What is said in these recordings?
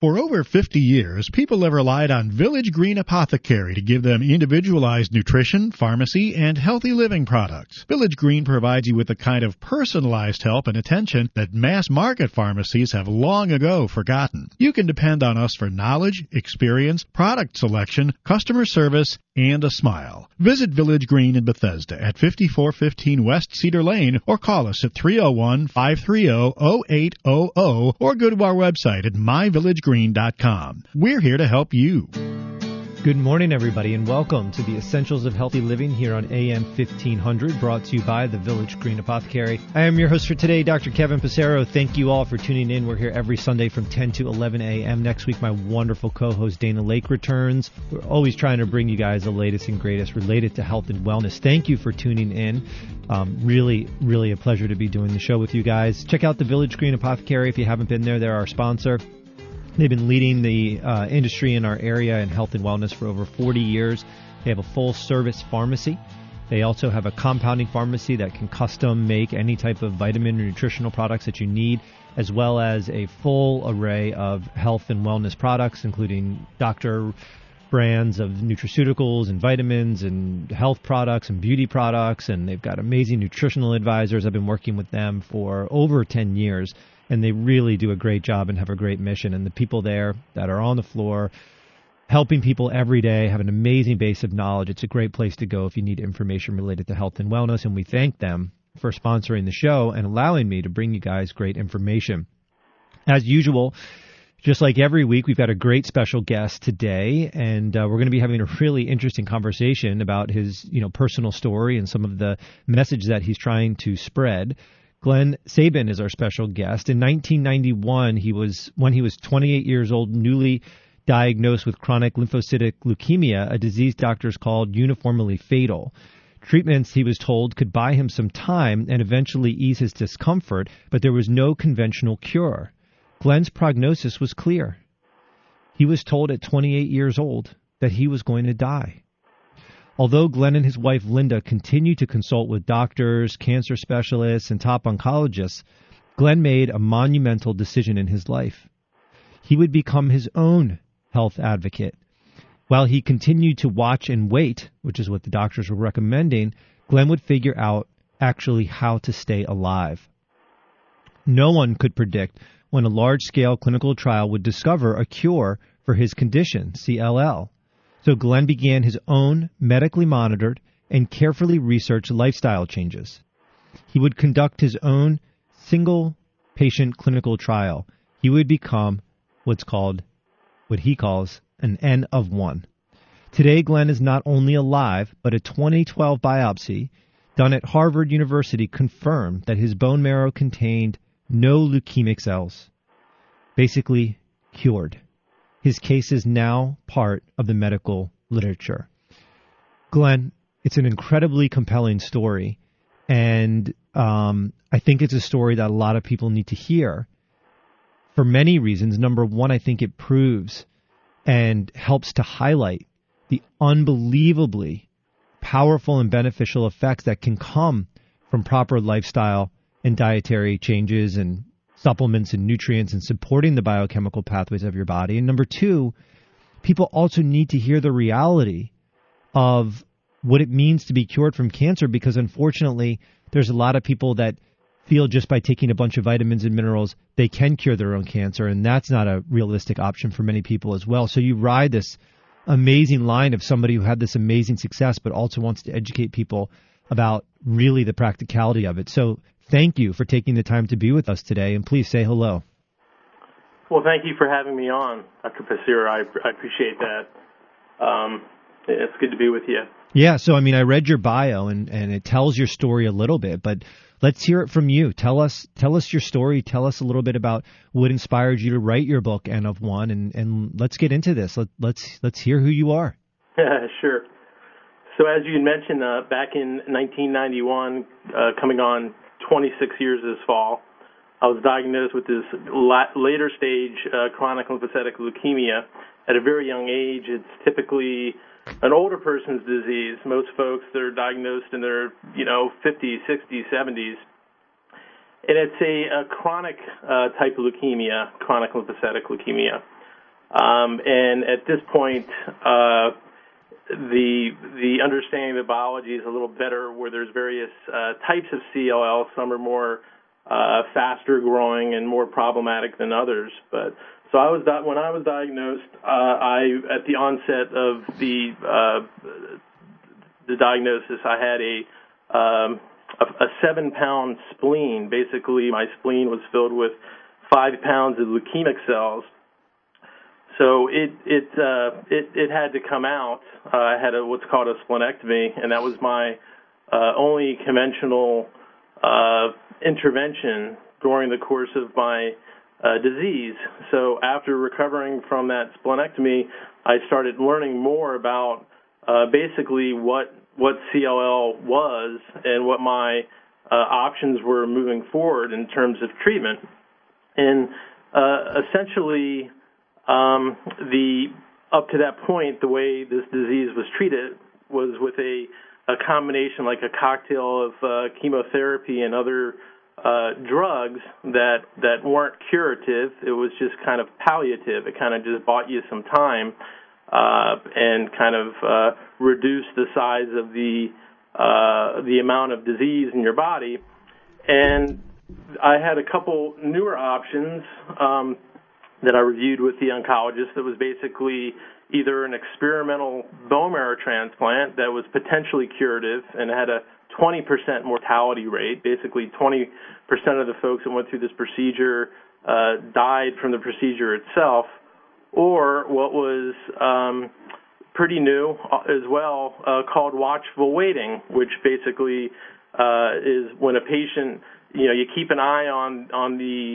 For over 50 years, people have relied on Village Green Apothecary to give them individualized nutrition, pharmacy, and healthy living products. Village Green provides you with the kind of personalized help and attention that mass-market pharmacies have long ago forgotten. You can depend on us for knowledge, experience, product selection, customer service, and a smile. Visit Village Green in Bethesda at 5415 West Cedar Lane or call us at 301-530-0800 or go to our website at myvillagegreen.com. We're here to help you. Good morning, everybody, and welcome to the Essentials of Healthy Living here on AM 1500, brought to you by the Village Green Apothecary. I am your host for today, Dr. Kevin Passero. Thank you all for tuning in. We're here every Sunday from 10 to 11 a.m. Next week, my wonderful co-host Dana Lake returns. We're always trying to bring you guys the latest and greatest related to health and wellness. Thank you for tuning in. Really a pleasure to be doing the show with you guys. Check out the Village Green Apothecary if you haven't been there. They're our sponsor. They've been leading the industry in our area in health and wellness for over 40 years. They have a full-service pharmacy. They also have a compounding pharmacy that can custom make any type of vitamin or nutritional products that you need, as well as a full array of health and wellness products, including doctor brands of nutraceuticals and vitamins and health products and beauty products. And they've got amazing nutritional advisors. I've been working with them for over 10 years. And they really do a great job and have a great mission. And the people there that are on the floor helping people every day have an amazing base of knowledge. It's a great place to go if you need information related to health and wellness. And we thank them for sponsoring the show and allowing me to bring you guys great information. As usual, just like every week, we've got a great special guest today. And we're going to be having a really interesting conversation about his personal story and some of the message that he's trying to spread. Glenn Sabin is our special guest. In 1991, when he was 28 years old, newly diagnosed with chronic lymphocytic leukemia, a disease doctors called uniformly fatal. Treatments, he was told, could buy him some time and eventually ease his discomfort, but there was no conventional cure. Glenn's prognosis was clear. He was told at 28 years old that he was going to die. Although Glenn and his wife Linda continued to consult with doctors, cancer specialists, and top oncologists, Glenn made a monumental decision in his life. He would become his own health advocate. While he continued to watch and wait, which is what the doctors were recommending, Glenn would figure out actually how to stay alive. No one could predict when a large-scale clinical trial would discover a cure for his condition, CLL. So Glenn began his own medically monitored and carefully researched lifestyle changes. He would conduct his own single-patient clinical trial. He would become what he calls an N of 1. Today, Glenn is not only alive, but a 2012 biopsy done at Harvard University confirmed that his bone marrow contained no leukemic cells. Basically, cured. His case is now part of the medical literature. Glenn, it's an incredibly compelling story, and I think it's a story that a lot of people need to hear for many reasons. Number one, I think it proves and helps to highlight the unbelievably powerful and beneficial effects that can come from proper lifestyle and dietary changes and supplements and nutrients and supporting the biochemical pathways of your body. And number two, people also need to hear the reality of what it means to be cured from cancer, because unfortunately, there's a lot of people that feel just by taking a bunch of vitamins and minerals, they can cure their own cancer. And that's not a realistic option for many people as well. So you ride this amazing line of somebody who had this amazing success, but also wants to educate people about really the practicality of it. So thank you for taking the time to be with us today, and please say hello. Well, thank you for having me on, Dr. Passero. I appreciate that. It's good to be with you. Yeah, so I read your bio, and it tells your story a little bit, but let's hear it from you. Tell us your story. Tell us a little bit about what inspired you to write your book, N of 1, and let's get into this. Let's hear who you are. Sure. So as you mentioned, back in 1991, coming on 26 years this fall, I was diagnosed with this later stage chronic lymphocytic leukemia at a very young age. It's typically an older person's disease. Most folks, they're diagnosed in their 50s, 60s, 70s. And it's a chronic type of leukemia, chronic lymphocytic leukemia. And at this point, the understanding of the biology is a little better, where there's various types of CLL. Some are more faster growing and more problematic than others. But so when I was diagnosed, at the onset of the diagnosis, I had a 7-pound spleen. Basically, my spleen was filled with 5 pounds of leukemic cells. So it had to come out. I had what's called a splenectomy, and that was my only conventional intervention during the course of my disease. So after recovering from that splenectomy, I started learning more about basically what CLL was and what my options were moving forward in terms of treatment. And essentially, up to that point, the way this disease was treated was with a combination, like a cocktail of chemotherapy and other drugs that weren't curative. It was just kind of palliative. It kind of just bought you some time and kind of reduced the size of the amount of disease in your body. And I had a couple newer options that I reviewed with the oncologist. That was basically either an experimental bone marrow transplant that was potentially curative and had a 20% mortality rate. Basically, 20% of the folks that went through this procedure died from the procedure itself, or what was pretty new as well, called watchful waiting, which basically is when a patient, you keep an eye on the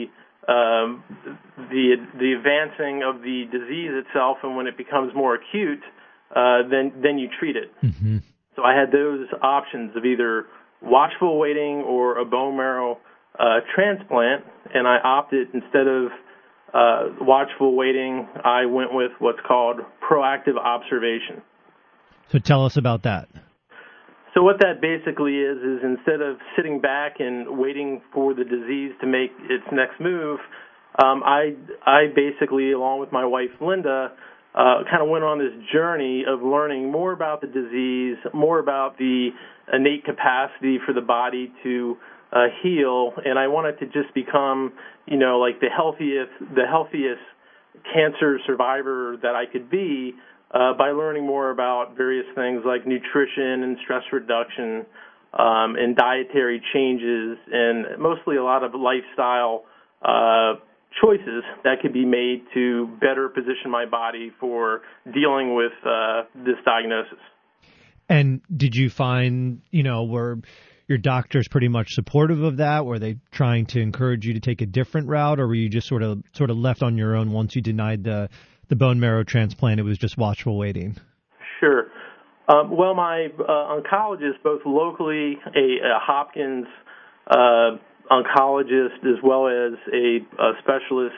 advancing of the disease itself, and when it becomes more acute, then you treat it. Mm-hmm. So I had those options of either watchful waiting or a bone marrow transplant, and I opted, instead of watchful waiting, I went with what's called proactive observation. So tell us about that. So what that basically is instead of sitting back and waiting for the disease to make its next move, I basically, along with my wife Linda, kind of went on this journey of learning more about the disease, more about the innate capacity for the body to heal, and I wanted to just become, like the healthiest cancer survivor that I could be by learning more about various things like nutrition and stress reduction and dietary changes, and mostly a lot of lifestyle choices that could be made to better position my body for dealing with this diagnosis. And did you find, were your doctors pretty much supportive of that? Were they trying to encourage you to take a different route, or were you just sort of left on your own once you denied the bone marrow transplant? It was just watchful waiting. Sure. Well, my oncologist, both locally, a Hopkins oncologist, as well as a specialist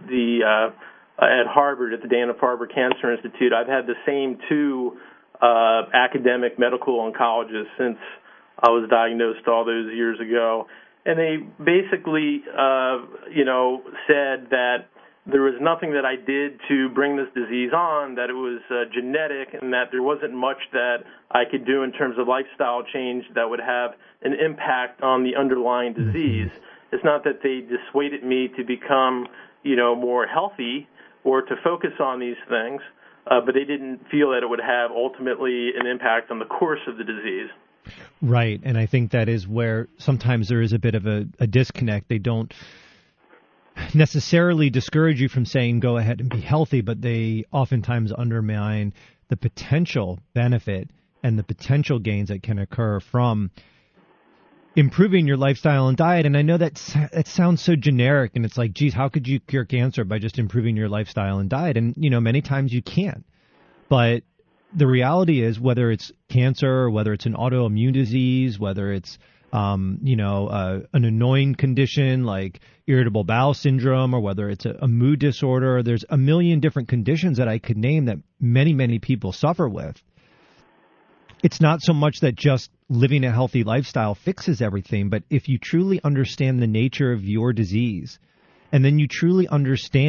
at Harvard, at the Dana-Farber Cancer Institute, I've had the same two academic medical oncologists since I was diagnosed all those years ago. And they basically, said that there was nothing that I did to bring this disease on, that it was genetic, and that there wasn't much that I could do in terms of lifestyle change that would have an impact on the underlying disease. It's not that they dissuaded me to become, more healthy or to focus on these things, but they didn't feel that it would have ultimately an impact on the course of the disease. Right, and I think that is where sometimes there is a bit of a disconnect. They don't necessarily discourage you from saying go ahead and be healthy, but they oftentimes undermine the potential benefit and the potential gains that can occur from improving your lifestyle and diet. And I know that sounds so generic, and it's like, geez, how could you cure cancer by just improving your lifestyle and diet? And, many times you can't. But the reality is, whether it's cancer, or whether it's an autoimmune disease, whether it's an annoying condition like irritable bowel syndrome, or whether it's a mood disorder, there's a million different conditions that I could name that many, many people suffer with. It's not so much that just living a healthy lifestyle fixes everything, but if you truly understand the nature of your disease, and then you truly understand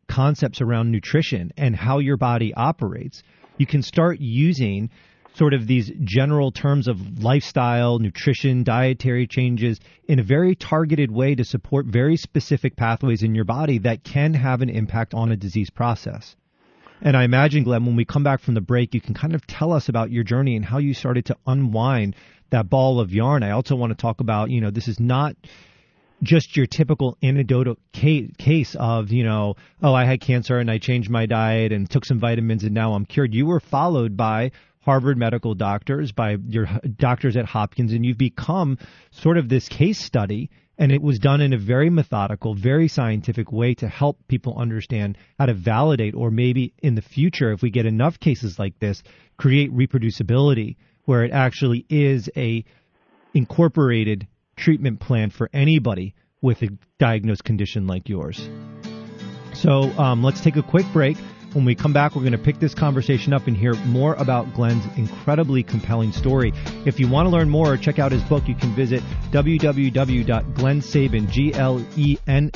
concepts around nutrition and how your body operates, you can start using sort of these general terms of lifestyle, nutrition, dietary changes in a very targeted way to support very specific pathways in your body that can have an impact on a disease process. And I imagine, Glenn, when we come back from the break, you can kind of tell us about your journey and how you started to unwind that ball of yarn. I also want to talk about, this is not just your typical anecdotal case of, I had cancer and I changed my diet and took some vitamins and now I'm cured. You were followed by Harvard medical doctors, by your doctors at Hopkins, and you've become sort of this case study. And it was done in a very methodical, very scientific way to help people understand how to validate, or maybe in the future, if we get enough cases like this, create reproducibility where it actually is a incorporated treatment plan for anybody with a diagnosed condition like yours. So let's take a quick break. When we come back, we're going to pick this conversation up and hear more about Glenn's incredibly compelling story. If you want to learn more or check out his book, you can visit www.glennsabin,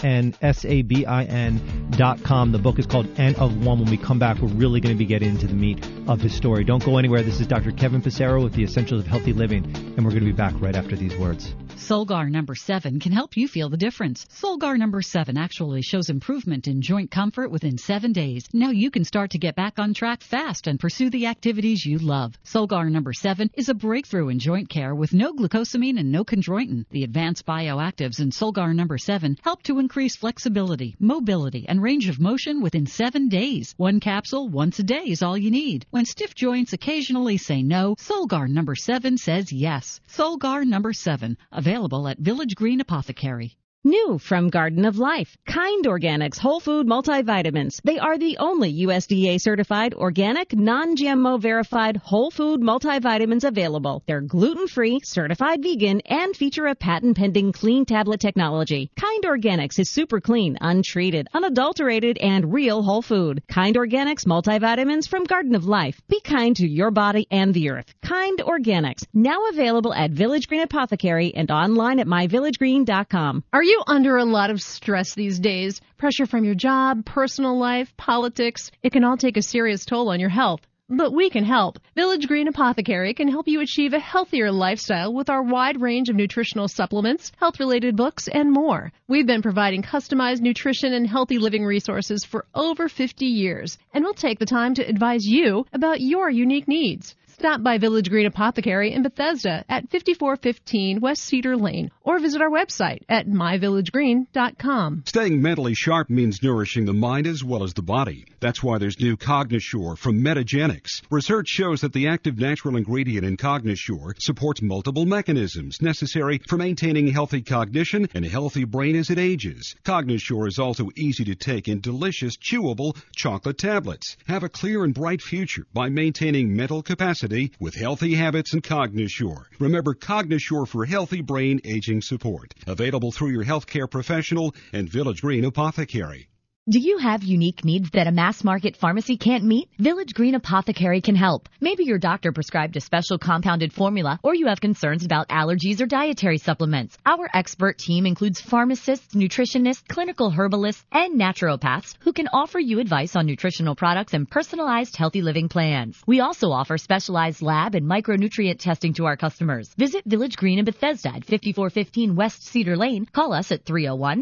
GLENNSABIN.com. The book is called N of One. When we come back, we're really going to be getting into the meat of his story. Don't go anywhere. This is Dr. Kevin Passero with the Essentials of Healthy Living, and we're going to be back right after these words. Solgar number 7 can help you feel the difference. Solgar number 7 actually shows improvement in joint comfort within 7 days. Now you can start to get back on track fast and pursue the activities you love. Solgar number 7 is a breakthrough in joint care with no glucosamine and no chondroitin. The advanced bioactives in Solgar number 7 help to increase flexibility, mobility, and range of motion within 7 days. One capsule once a day is all you need. When stiff joints occasionally say no, Solgar number 7 says yes. Solgar number 7, available at Village Green Apothecary. New from Garden of Life, Kind Organics Whole Food Multivitamins. They are the only USDA certified, organic, non-GMO verified whole food multivitamins available. They're gluten-free, certified vegan, and feature a patent-pending clean tablet technology. Kind Organics is super clean, untreated, unadulterated, and real whole food. Kind Organics multivitamins from Garden of Life. Be kind to your body and the earth. Kind Organics, now available at Village Green Apothecary and online at myvillagegreen.com. Are you under a lot of stress these days? Pressure from your job, personal life, politics? It can all take a serious toll on your health. But we can help. Village Green Apothecary can help you achieve a healthier lifestyle with our wide range of nutritional supplements, health-related books, and more. We've been providing customized nutrition and healthy living resources for over 50 years, and we'll take the time to advise you about your unique needs. Stop by Village Green Apothecary in Bethesda at 5415 West Cedar Lane or visit our website at myvillagegreen.com. Staying mentally sharp means nourishing the mind as well as the body. That's why there's new Cognisure from Metagenics. Research shows that the active natural ingredient in Cognisure supports multiple mechanisms necessary for maintaining healthy cognition and a healthy brain as it ages. Cognisure is also easy to take in delicious, chewable chocolate tablets. Have a clear and bright future by maintaining mental capacity with healthy habits and Cognisure. Remember, Cognisure for healthy brain aging support. Available through your healthcare professional and Village Green Apothecary. Do you have unique needs that a mass market pharmacy can't meet? Village Green Apothecary can help. Maybe your doctor prescribed a special compounded formula, or you have concerns about allergies or dietary supplements. Our expert team includes pharmacists, nutritionists, clinical herbalists, and naturopaths who can offer you advice on nutritional products and personalized healthy living plans. We also offer specialized lab and micronutrient testing to our customers. Visit Village Green in Bethesda at 5415 West Cedar Lane. Call us at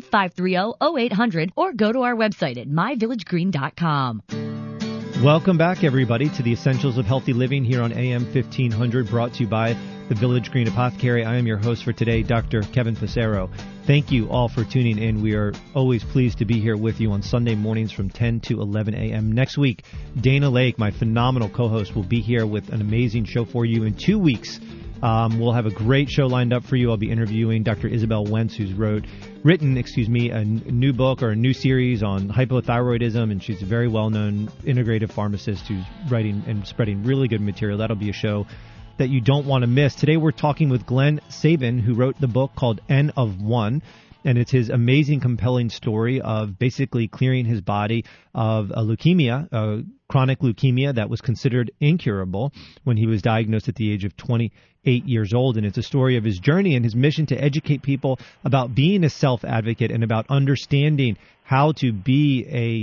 301-530-0800 or go to our website at myvillagegreen.com. Welcome back, everybody, to the Essentials of Healthy Living here on AM 1500, brought to you by the Village Green Apothecary. I am your host for today, Dr. Kevin Passero. Thank you all for tuning in. We are always pleased to be here with you on Sunday mornings from 10 to 11 a.m. Next week, Dana Lake, my phenomenal co-host, will be here with an amazing show for you. In 2 weeks, we'll have a great show lined up for you. I'll be interviewing Dr. Isabel Wentz, who's written a new book or a new series on hypothyroidism, and she's a very well-known integrative pharmacist who's writing and spreading really good material. That'll be a show that you don't want to miss. Today we're talking with Glenn Sabin, who wrote the book called N of One. And it's his amazing, compelling story of basically clearing his body of a leukemia, a chronic leukemia that was considered incurable when he was diagnosed at the age of 28 years old. And it's a story of his journey and his mission to educate people about being a self-advocate and about understanding how to be a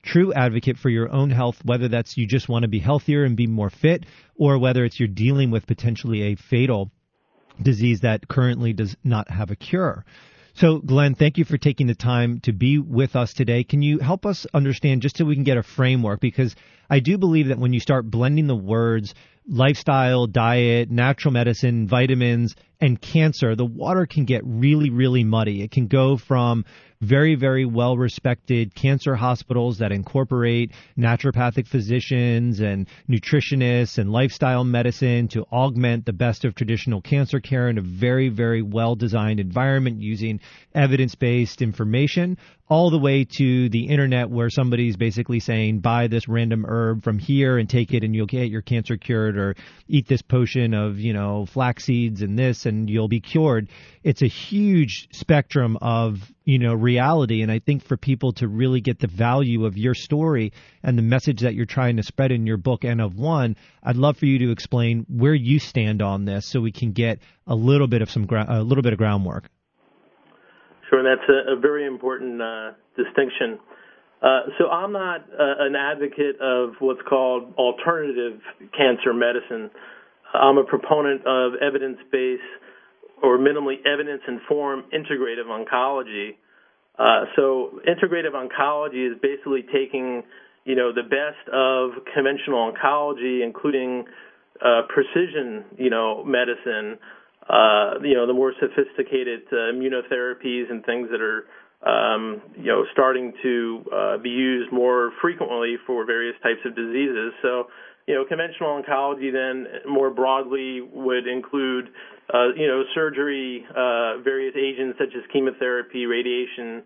true advocate for your own health, whether that's you just want to be healthier and be more fit, or whether it's you're dealing with potentially a fatal disease that currently does not have a cure. So, Glenn, thank you for taking the time to be with us today. Can you help us understand, just so we can get a framework, because I do believe that when you start blending the words lifestyle, diet, natural medicine, vitamins, and cancer, the water can get really, really muddy. It can go from very, very well-respected cancer hospitals that incorporate naturopathic physicians and nutritionists and lifestyle medicine to augment the best of traditional cancer care in a very, very well-designed environment using evidence-based information, all the way to the internet where somebody's basically saying, buy this random herb from here and take it and you'll get your cancer cured, or eat this potion of, flax seeds and this and you'll be cured. It's a huge spectrum of, reality. And I think for people to really get the value of your story and the message that you're trying to spread in your book, N of One, I'd love for you to explain where you stand on this so we can get a little bit of groundwork. Sure, and that's a very important distinction. So I'm not an advocate of what's called alternative cancer medicine. I'm a proponent of evidence-based or minimally evidence-informed integrative oncology. So integrative oncology is basically taking, the best of conventional oncology, including precision, medicine, the more sophisticated immunotherapies and things that are, starting to be used more frequently for various types of diseases. So, conventional oncology then more broadly would include, surgery, various agents such as chemotherapy, radiation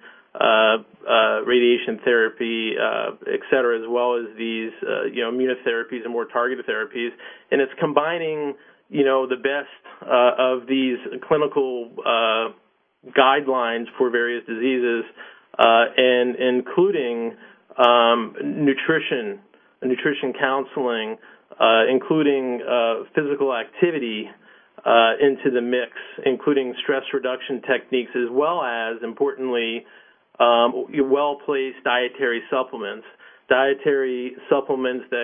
therapy, et cetera, as well as these, immunotherapies and more targeted therapies. And it's combining, the best of these clinical guidelines for various diseases, and including nutrition counseling, including physical activity into the mix, including stress reduction techniques, as well as, importantly, well-placed dietary supplements. Dietary supplements that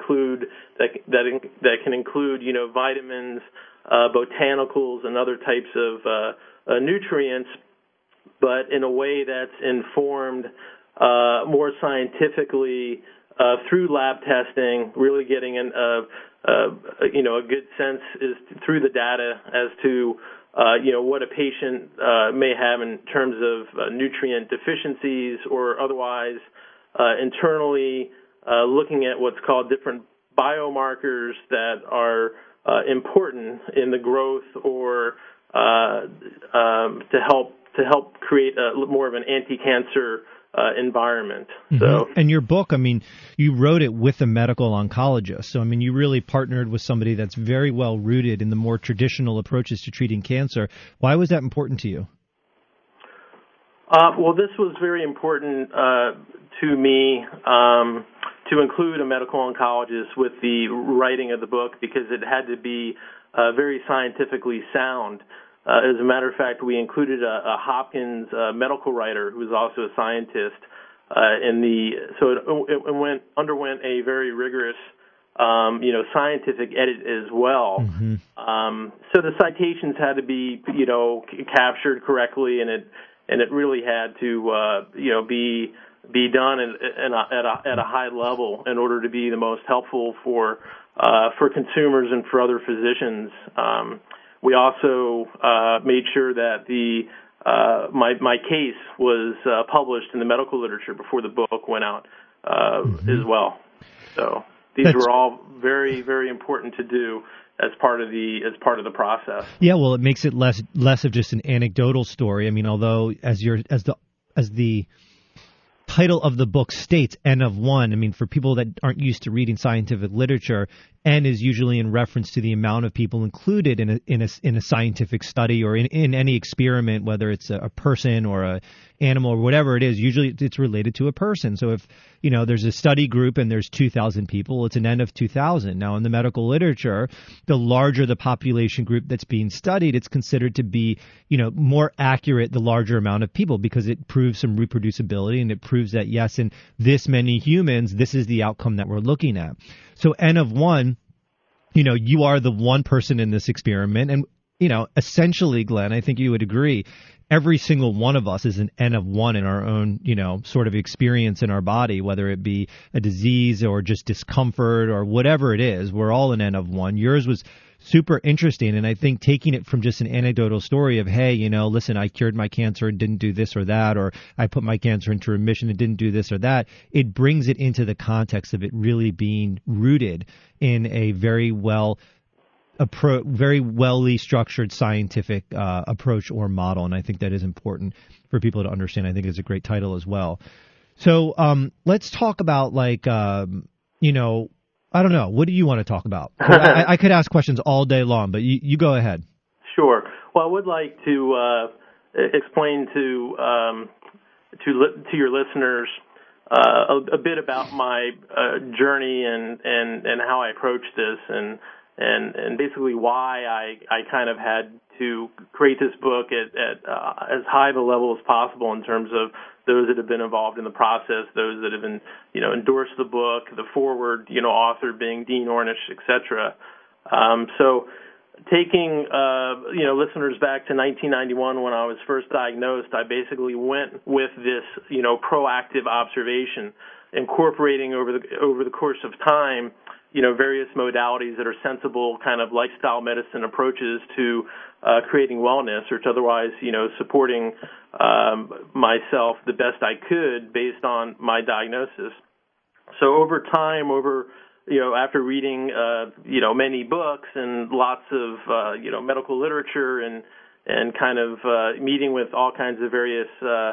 can include, vitamins, botanicals, and other types of nutrients, but in a way that's informed more scientifically through lab testing, really getting a good sense is through the data as to what a patient may have in terms of nutrient deficiencies or otherwise. Internally, looking at what's called different biomarkers that are important in the growth or to help create more of an anti-cancer environment. Mm-hmm. So, and your book, you wrote it with a medical oncologist. So, you really partnered with somebody that's very well rooted in the more traditional approaches to treating cancer. Why was that important to you? Well, this was very important to me to include a medical oncologist with the writing of the book because it had to be very scientifically sound. As a matter of fact, we included a Hopkins medical writer who was also a scientist so it underwent a very rigorous scientific edit as well. Mm-hmm. So the citations had to be captured correctly, and it really had to be done at a high level in order to be the most helpful for consumers and for other physicians. We also made sure that my case was published in the medical literature before the book went out as well. So these were all very, very important to do as part of the process. Yeah, well, it makes it less of just an anecdotal story. Although as the title of the book states, N of One, for people that aren't used to reading scientific literature, N is usually in reference to the amount of people included in a scientific study or in any experiment, whether it's a person or animal or whatever it is, usually it's related to a person. So if, there's a study group and there's 2,000 people, it's an N of 2,000. Now, in the medical literature, the larger the population group that's being studied, it's considered to be, more accurate, the larger amount of people, because it proves some reproducibility and it proves that, yes, in this many humans, this is the outcome that we're looking at. So N of 1, you are the one person in this experiment. And, essentially, Glenn, I think you would agree, every single one of us is an N of 1 in our own, sort of experience in our body, whether it be a disease or just discomfort or whatever it is. We're all an N of 1. Yours was super interesting. And I think taking it from just an anecdotal story of, hey, listen, I cured my cancer and didn't do this or that, or I put my cancer into remission and didn't do this or that, it brings it into the context of it really being rooted in a very well-ly structured scientific approach or model. And I think that is important for people to understand. I think it's a great title as well. So let's talk about I don't know. What do you want to talk about? I could ask questions all day long, but you go ahead. Sure. Well, I would like to explain to your listeners a bit about my journey and how I approached this, and basically why I kind of had to create this book at as high of a level as possible in terms of those that have been involved in the process, those that have been, endorsed the book, the forward, author being Dean Ornish, etc. So taking, listeners back to 1991 when I was first diagnosed, I basically went with this, proactive observation, incorporating over the course of time, various modalities that are sensible kind of lifestyle medicine approaches to creating wellness, or to otherwise, supporting myself the best I could based on my diagnosis. So over time, after reading, many books and lots of, medical literature and kind of meeting with all kinds of various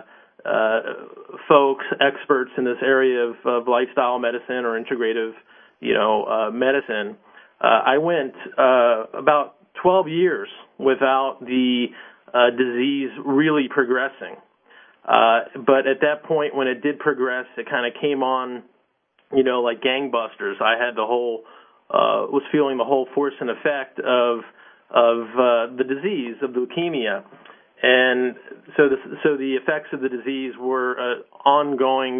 folks, experts in this area of lifestyle medicine or integrative medicine, I went about 12 years without the disease really progressing. But at that point, when it did progress, it kind of came on, like gangbusters. I had was feeling the whole force and effect of the disease, of leukemia. And so the effects of the disease were ongoing,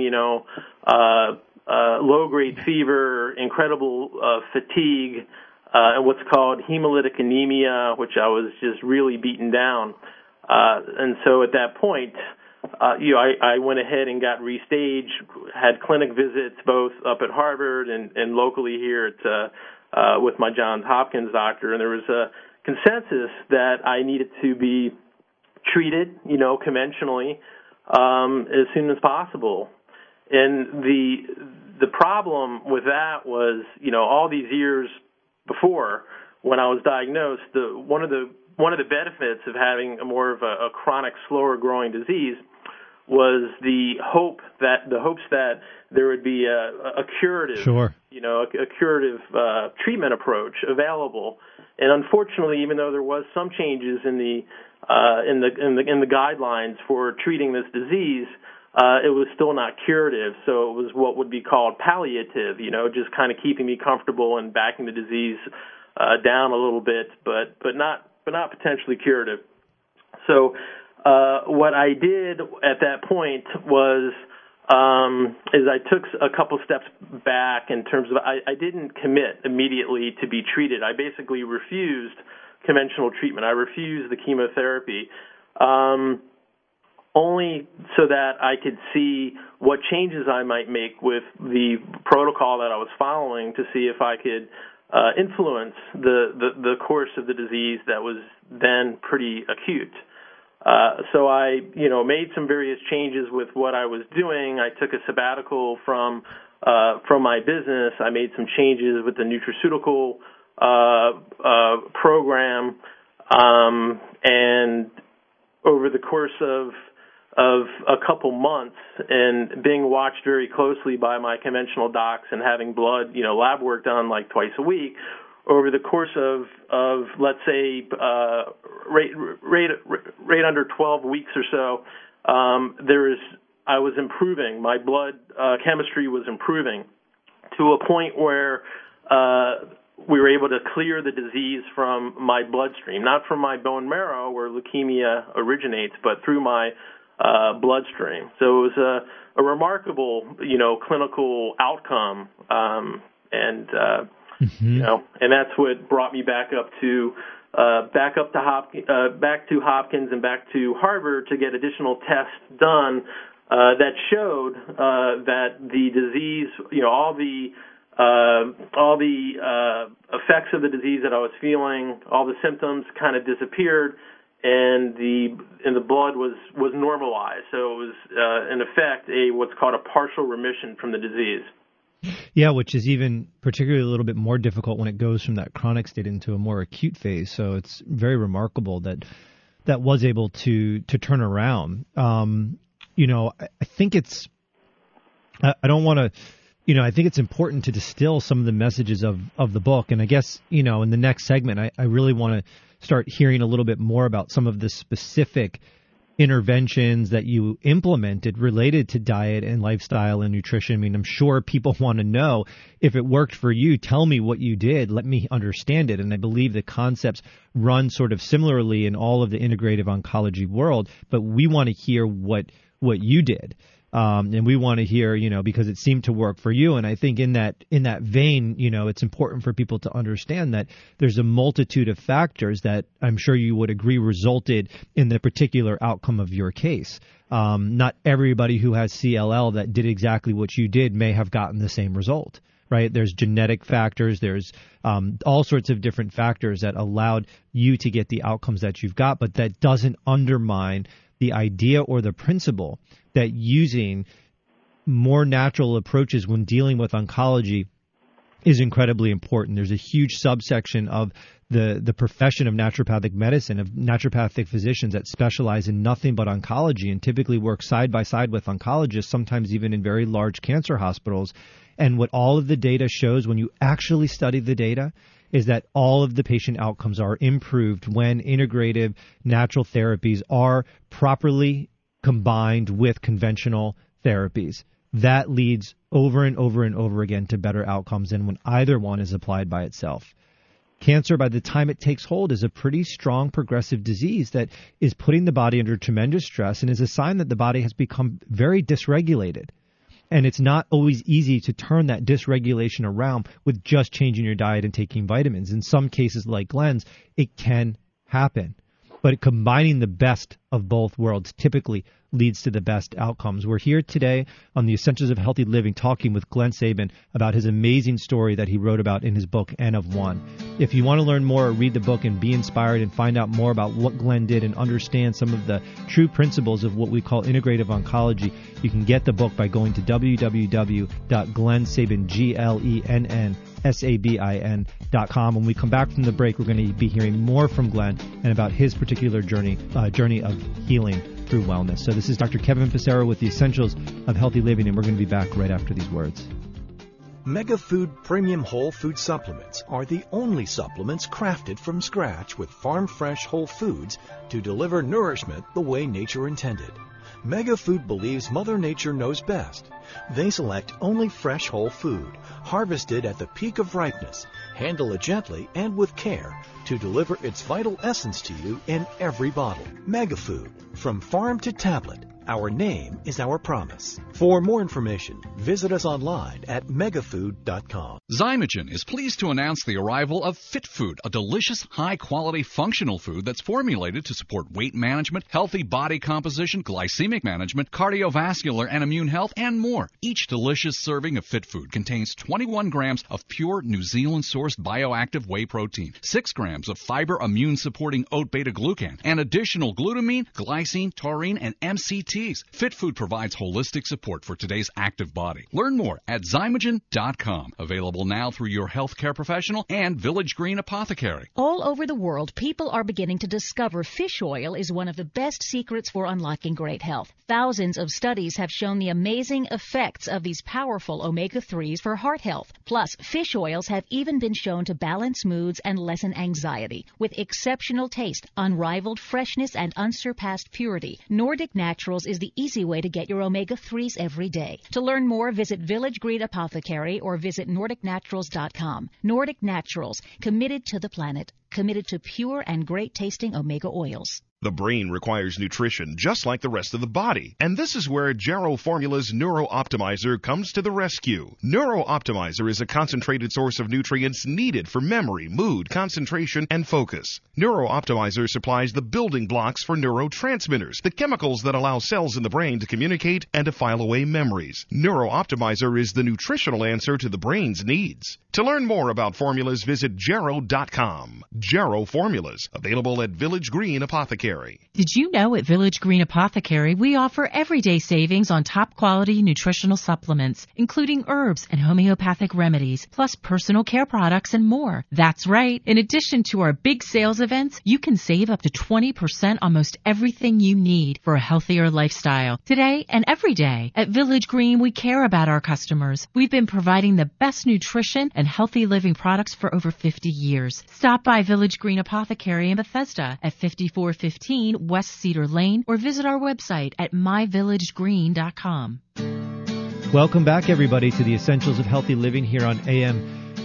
low-grade fever, incredible fatigue, and what's called hemolytic anemia, which I was just really beaten down. And so at that point, I went ahead and got restaged, had clinic visits both up at Harvard and locally here at with my Johns Hopkins doctor, and there was a consensus that I needed to be treated, conventionally, as soon as possible. And the problem with that was, all these years before, when I was diagnosed, one of the benefits of having more of a chronic, slower growing disease was the hopes that there would be a curative, sure, a curative treatment approach available. And unfortunately, even though there was some changes in the guidelines for treating this disease, it was still not curative. So it was what would be called palliative, just kind of keeping me comfortable and backing the disease down a little bit, but not potentially curative. So what I did at that point was is I took a couple steps back in terms of I didn't commit immediately to be treated. I basically refused conventional treatment. I refused the chemotherapy, only so that I could see what changes I might make with the protocol that I was following to see if I could influence the course of the disease that was then pretty acute. So I, made some various changes with what I was doing. I took a sabbatical from my business. I made some changes with the nutraceutical program, and over the course of a couple months, and being watched very closely by my conventional docs and having blood, lab work done like twice a week, over the course of let's say right under 12 weeks or so, I was improving. My blood chemistry was improving to a point where we were able to clear the disease from my bloodstream, not from my bone marrow where leukemia originates, but through my bloodstream. So it was a remarkable, clinical outcome, and that's what brought me back to Hopkins and back to Harvard to get additional tests done that showed that the disease, all the effects of the disease that I was feeling, all the symptoms kind of disappeared, and the blood was normalized. So it was in effect what's called a partial remission from the disease. Yeah, which is even particularly a little bit more difficult when it goes from that chronic state into a more acute phase. So it's very remarkable that was able to turn around. I think it's I don't want to. I think it's important to distill some of the messages of the book. And I guess, in the next segment, I really want to start hearing a little bit more about some of the specific interventions that you implemented related to diet and lifestyle and nutrition. I mean, I'm sure people want to know if it worked for you. Tell me what you did. Let me understand it. And I believe the concepts run sort of similarly in all of the integrative oncology world, but we want to hear what you did. And we want to hear, because it seemed to work for you. And I think in that vein, it's important for people to understand that there's a multitude of factors that I'm sure you would agree resulted in the particular outcome of your case. Not everybody who has CLL that did exactly what you did may have gotten the same result, right? There's genetic factors. There's all sorts of different factors that allowed you to get the outcomes that you've got, but that doesn't undermine the idea or the principle that using more natural approaches when dealing with oncology is incredibly important. There's a huge subsection of the profession of naturopathic medicine, of naturopathic physicians that specialize in nothing but oncology and typically work side by side with oncologists, sometimes even in very large cancer hospitals. And what all of the data shows when you actually study the data is that all of the patient outcomes are improved when integrative natural therapies are properly combined with conventional therapies. That leads over and over and over again to better outcomes than when either one is applied by itself. Cancer, by the time it takes hold, is a pretty strong progressive disease that is putting the body under tremendous stress and is a sign that the body has become very dysregulated. And it's not always easy to turn that dysregulation around with just changing your diet and taking vitamins. In some cases, like Glenn's, it can happen. But combining the best of both worlds typically leads to the best outcomes. We're here today on the Essentials of Healthy Living talking with Glenn Sabin about his amazing story that he wrote about in his book, N of One. If you want to learn more or read the book and be inspired and find out more about what Glenn did and understand some of the true principles of what we call integrative oncology, you can get the book by going to www.glensabin.com. When we come back from the break, we're going to be hearing more from Glenn and about his particular journey of healing through wellness. So this is Dr. Kevin Passero with the Essentials of Healthy Living, and we're going to be back right after these words. MegaFood Premium Whole Food Supplements are the only supplements crafted from scratch with farm-fresh whole foods to deliver nourishment the way nature intended. MegaFood believes Mother Nature knows best. They select only fresh whole food, harvested at the peak of ripeness, handle it gently and with care to deliver its vital essence to you in every bottle. MegaFood, from farm to tablet. Our name is our promise. For more information, visit us online at megafood.com. Zymogen is pleased to announce the arrival of Fit Food, a delicious, high-quality, functional food that's formulated to support weight management, healthy body composition, glycemic management, cardiovascular and immune health, and more. Each delicious serving of Fit Food contains 21 grams of pure New Zealand-sourced bioactive whey protein, 6 grams of fiber immune-supporting oat beta-glucan, and additional glutamine, glycine, taurine, and MCT. Fit Food provides holistic support for today's active body. Learn more at Zymogen.com. Available now through your healthcare professional and Village Green Apothecary. All over the world, people are beginning to discover fish oil is one of the best secrets for unlocking great health. Thousands of studies have shown the amazing effects of these powerful omega-3s for heart health. Plus, fish oils have even been shown to balance moods and lessen anxiety. With exceptional taste, unrivaled freshness, and unsurpassed purity, Nordic Naturals Naturals is the easy way to get your omega-3s every day. To learn more, visit Village Green Apothecary or visit NordicNaturals.com. Nordic Naturals, committed to the planet, committed to pure and great-tasting omega oils. The brain requires nutrition just like the rest of the body, and this is where Jarrow Formula's Neuro Optimizer comes to the rescue. Neuro Optimizer is a concentrated source of nutrients needed for memory, mood, concentration, and focus. Neuro Optimizer supplies the building blocks for neurotransmitters, the chemicals that allow cells in the brain to communicate and to file away memories. Neuro Optimizer is the nutritional answer to the brain's needs. To learn more about formulas, visit Jarrow.com. Jarrow Formulas, available at Village Green Apothecary. Did you know at Village Green Apothecary we offer everyday savings on top quality nutritional supplements, including herbs and homeopathic remedies, plus personal care products and more? That's right. In addition to our big sales events, you can save up to 20% on most everything you need for a healthier lifestyle. Today and every day at Village Green, we care about our customers. We've been providing the best nutrition and healthy living products for over 50 years. Stop by Village Green Apothecary in Bethesda at 5415 West Cedar Lane, or visit our website at myvillagegreen.com. Welcome back, everybody, to the Essentials of Healthy Living here on AM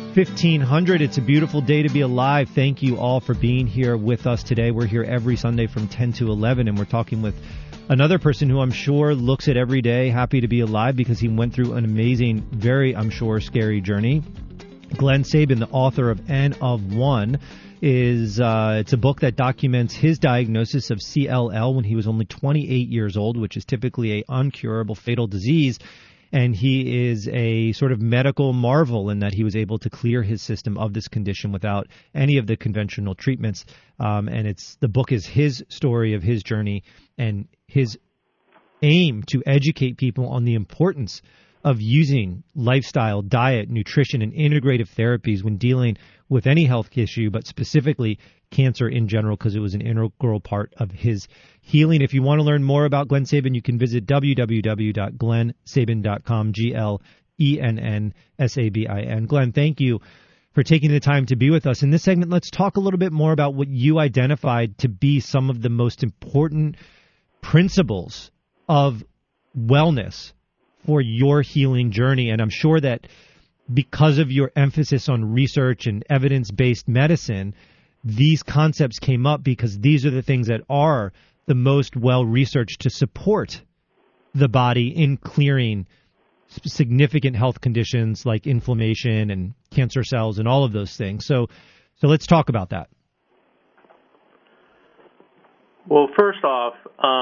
1500. It's a beautiful day to be alive. Thank you all for being here with us today. We're here every Sunday from 10 to 11, and we're talking with another person who I'm sure looks at every day happy to be alive because he went through an amazing, very, I'm sure, scary journey. Glenn Sabin, the author of N of One, it's a book that documents his diagnosis of CLL when he was only 28 years old, which is typically a uncurable fatal disease. And he is a sort of medical marvel in that he was able to clear his system of this condition without any of the conventional treatments. And the book is his story of his journey and his aim to educate people on the importance of using lifestyle, diet, nutrition, and integrative therapies when dealing with any health issue, but specifically cancer in general, because it was an integral part of his healing. If you want to learn more about Glenn Sabin, you can visit www.glennsabin.com, GLENNSABIN. Glenn, thank you for taking the time to be with us. In this segment, let's talk a little bit more about what you identified to be some of the most important principles of wellness for your healing journey. And I'm sure that because of your emphasis on research and evidence-based medicine, these concepts came up because these are the things that are the most well-researched to support the body in clearing significant health conditions like inflammation and cancer cells and all of those things. So let's talk about that. Well, first off,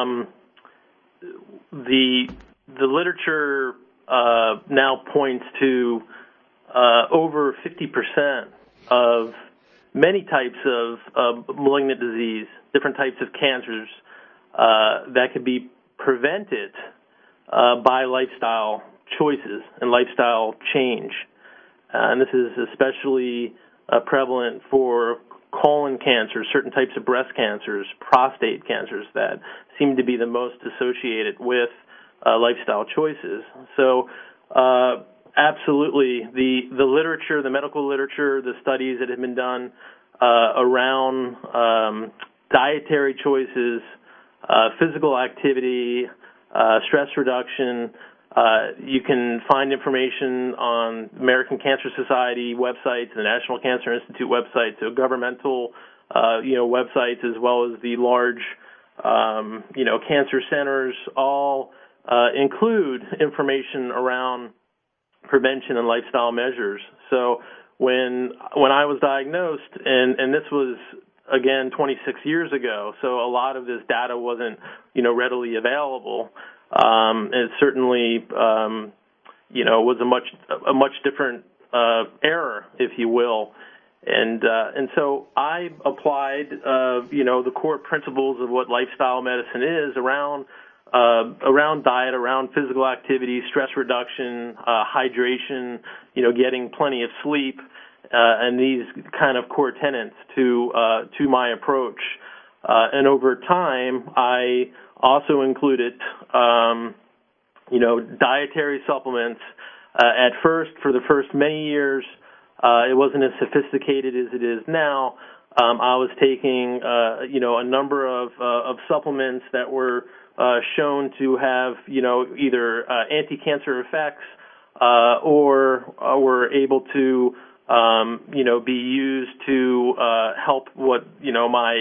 the literature now points to over 50% of many types of malignant disease, different types of cancers that can be prevented by lifestyle choices and lifestyle change. And this is especially prevalent for colon cancer, certain types of breast cancers, prostate cancers that seem to be the most associated with lifestyle choices. So absolutely, the literature, the medical literature, the studies that have been done around dietary choices, physical activity, stress reduction. You can find information on American Cancer Society websites, the National Cancer Institute websites, so governmental websites, as well as the large cancer centers, all include information around prevention and lifestyle measures. So when I was diagnosed, and this was again 26 years ago, so a lot of this data wasn't readily available. It certainly was a much different era, if you will. And so I applied the core principles of what lifestyle medicine is around diet, around physical activity, stress reduction, hydration, getting plenty of sleep, and these kind of core tenets to my approach. And over time, I also included, dietary supplements. At first, for the first many years, it wasn't as sophisticated as it is now. I was taking, a number of supplements that were shown to have, either anti-cancer effects or were able to, be used to help what, my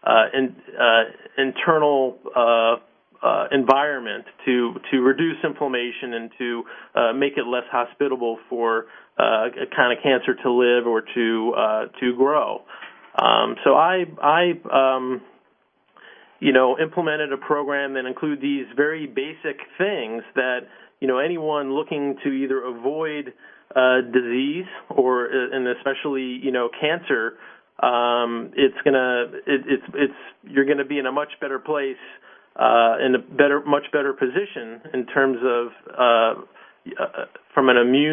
internal environment to reduce inflammation and to make it less hospitable for a kind of cancer to live or to grow. So I implemented a program that included these very basic things that, anyone looking to either avoid disease and especially, cancer, you're going to be in a much better place, much better position in terms of from an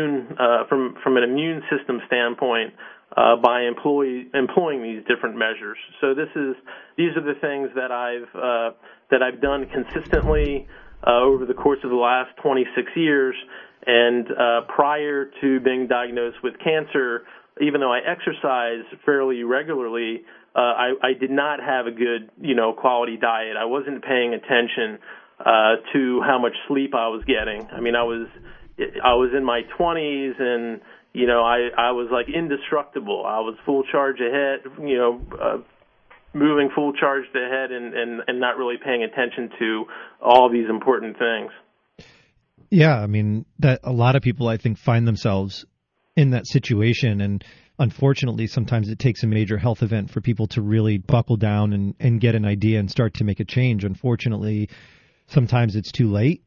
immune system standpoint by employing these different measures. So these are the things that I've done consistently over the course of the last 26 years. And prior to being diagnosed with cancer, even though I exercise fairly regularly, I did not have a good, quality diet. I wasn't paying attention to how much sleep I was getting. I mean, I was in my 20s, and I was like indestructible. I was full charge ahead, moving full charge ahead, and not really paying attention to all these important things. Yeah, I mean, that a lot of people, I think, find themselves in that situation, and unfortunately, sometimes it takes a major health event for people to really buckle down and get an idea and start to make a change. Unfortunately, sometimes it's too late.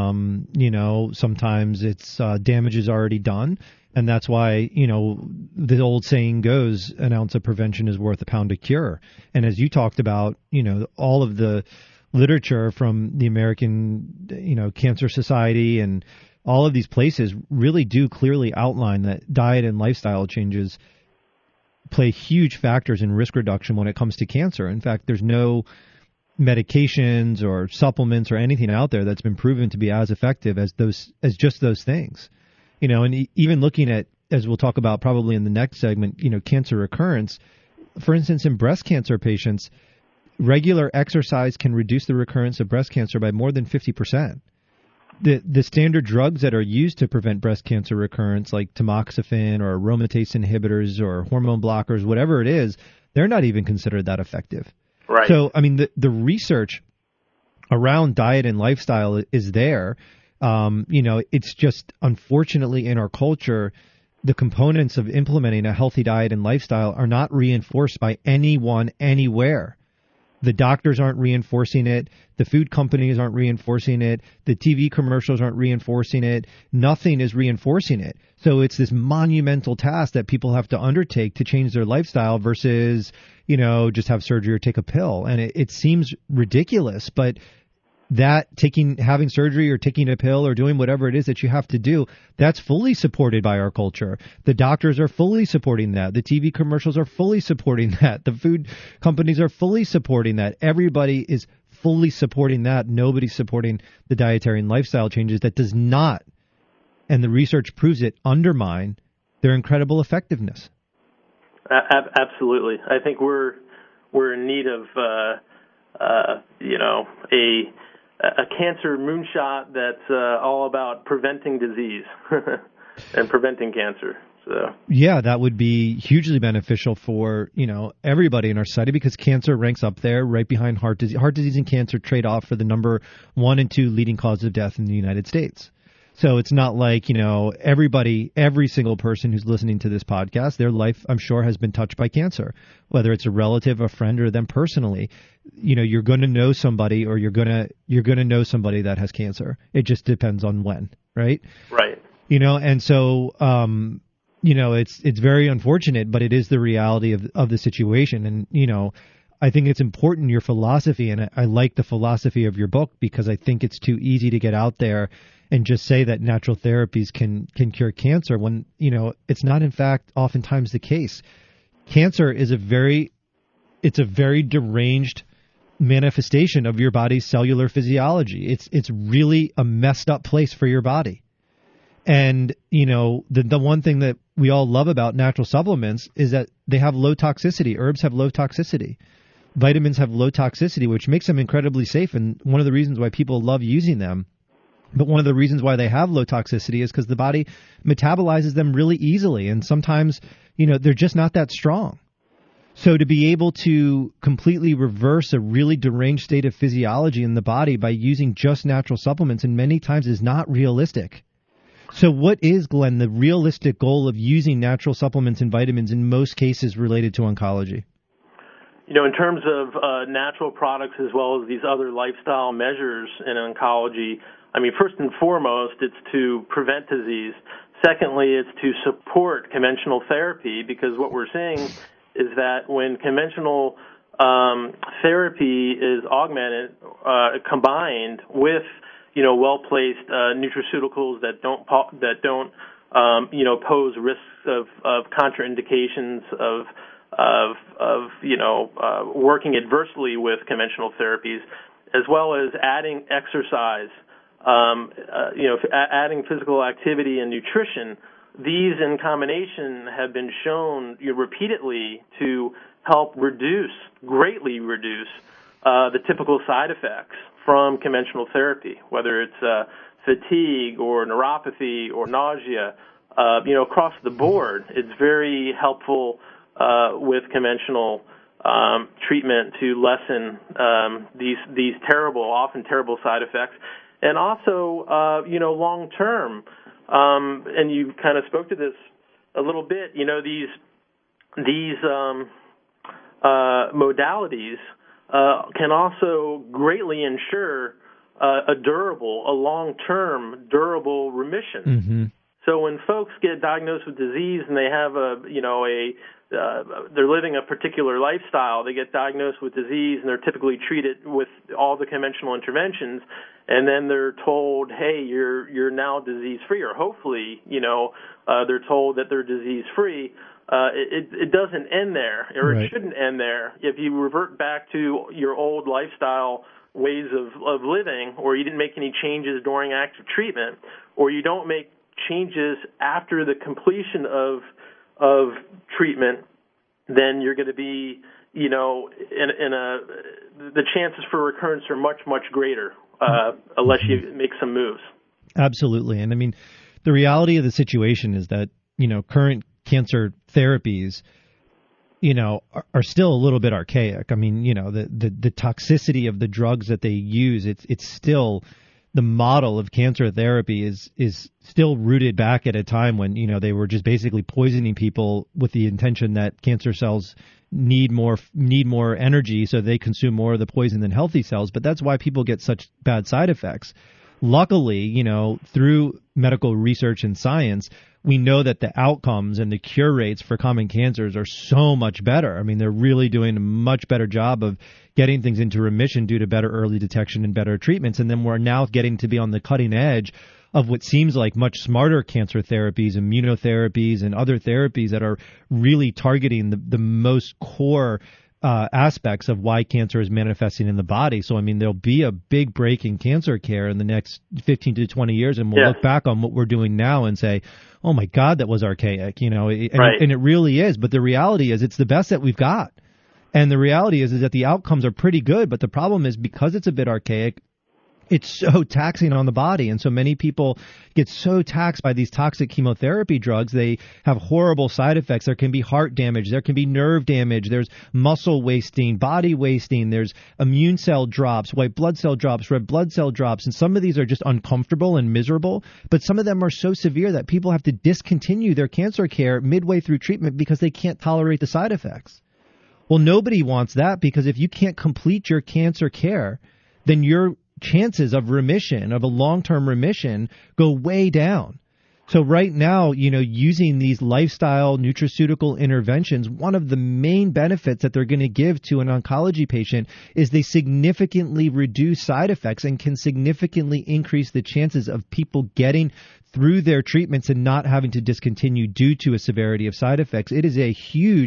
Sometimes it's damage is already done. And that's why, the old saying goes, an ounce of prevention is worth a pound of cure. And as you talked about, all of the literature from the American, Cancer Society and all of these places really do clearly outline that diet and lifestyle changes play huge factors in risk reduction when it comes to cancer. In fact, there's no medications or supplements or anything out there that's been proven to be as effective as just those things. And even looking at, as we'll talk about probably in the next segment, cancer recurrence. For instance, in breast cancer patients, regular exercise can reduce the recurrence of breast cancer by more than 50%. The standard drugs that are used to prevent breast cancer recurrence, like tamoxifen or aromatase inhibitors or hormone blockers, whatever it is, they're not even considered that effective. Right. So, I mean, the research around diet and lifestyle is there. It's just, unfortunately, in our culture, the components of implementing a healthy diet and lifestyle are not reinforced by anyone anywhere. The doctors aren't reinforcing it. The food companies aren't reinforcing it. The TV commercials aren't reinforcing it. Nothing is reinforcing it. So it's this monumental task that people have to undertake to change their lifestyle versus, just have surgery or take a pill. And it seems ridiculous, but having surgery or taking a pill or doing whatever it is that you have to do, that's fully supported by our culture. The doctors are fully supporting that. The TV commercials are fully supporting that. The food companies are fully supporting that. Everybody is fully supporting that. Nobody's supporting the dietary and lifestyle changes that does not, and the research proves it, undermine their incredible effectiveness. Absolutely. I think we're in need of a cancer moonshot that's all about preventing disease and preventing cancer. So yeah, that would be hugely beneficial for, everybody in our society, because cancer ranks up there right behind heart disease. Heart disease and cancer trade off for the number 1 and 2 leading causes of death in the United States. So it's not like, every single person who's listening to this podcast, their life, I'm sure, has been touched by cancer, whether it's a relative, a friend, or them personally. You're going to know somebody, or you're going to know somebody that has cancer. It just depends on when, right? Right. And so, it's very unfortunate, but it is the reality of the situation. And, I think it's important, your philosophy, and I like the philosophy of your book, because I think it's too easy to get out there and just say that natural therapies can cure cancer when, it's not, in fact, oftentimes the case. Cancer is a very deranged manifestation of your body's cellular physiology. It's really a messed up place for your body. And, the one thing that we all love about natural supplements is that they have low toxicity. Herbs have low toxicity. Vitamins have low toxicity, which makes them incredibly safe. And one of the reasons why people love using them, but one of the reasons why they have low toxicity is because the body metabolizes them really easily. And sometimes, they're just not that strong. So to be able to completely reverse a really deranged state of physiology in the body by using just natural supplements, and many times is not realistic. So what is, Glenn, the realistic goal of using natural supplements and vitamins in most cases related to oncology? In terms of natural products as well as these other lifestyle measures in oncology, first and foremost, it's to prevent disease. Secondly, it's to support conventional therapy, because what we're seeing is that when conventional therapy is augmented, combined with well-placed nutraceuticals that don't pose risks of contraindications of working adversely with conventional therapies, as well as adding exercise, adding physical activity and nutrition. These in combination have been shown repeatedly to help greatly reduce the typical side effects from conventional therapy, whether it's fatigue or neuropathy or nausea. Across the board, it's very helpful with conventional treatment to lessen these often terrible side effects. And also, long term, and you kind of spoke to this a little bit, these modalities can also greatly ensure a long-term durable remission. Mm-hmm. So when folks get diagnosed with disease and they have they're living a particular lifestyle, they get diagnosed with disease and they're typically treated with all the conventional interventions, and then they're told, hey, you're now disease-free, or hopefully, they're told that they're disease-free. It doesn't end there, or Right. It shouldn't end there. If you revert back to your old lifestyle ways of living, or you didn't make any changes during active treatment, or you don't make changes after the completion of treatment, then you're going to be, the chances for recurrence are much, much greater unless you make some moves. Absolutely. And the reality of the situation is that, current cancer therapies, are still a little bit archaic. The toxicity of the drugs that they use, it's still the model of cancer therapy is still rooted back at a time when, they were just basically poisoning people with the intention that cancer cells need more energy, so they consume more of the poison than healthy cells. But that's why people get such bad side effects. Luckily, through medical research and science, we know that the outcomes and the cure rates for common cancers are so much better. They're really doing a much better job of getting things into remission due to better early detection and better treatments. And then we're now getting to be on the cutting edge of what seems like much smarter cancer therapies, immunotherapies, and other therapies that are really targeting the most core aspects of why cancer is manifesting in the body. So, there'll be a big break in cancer care in the next 15 to 20 years, and we'll look back on what we're doing now and say, oh my God, that was archaic, Right. And it really is. But the reality is it's the best that we've got. And the reality is that the outcomes are pretty good, but the problem is because it's a bit archaic, it's so taxing on the body. And so many people get so taxed by these toxic chemotherapy drugs, they have horrible side effects. There can be heart damage. There can be nerve damage. There's muscle wasting, body wasting. There's immune cell drops, white blood cell drops, red blood cell drops. And some of these are just uncomfortable and miserable. But some of them are so severe that people have to discontinue their cancer care midway through treatment because they can't tolerate the side effects. Well, nobody wants that, because if you can't complete your cancer care, then your chances of remission, of a long-term remission, go way down. So right now, using these lifestyle nutraceutical interventions, one of the main benefits that they're going to give to an oncology patient is they significantly reduce side effects and can significantly increase the chances of people getting through their treatments and not having to discontinue due to a severity of side effects. It is a huge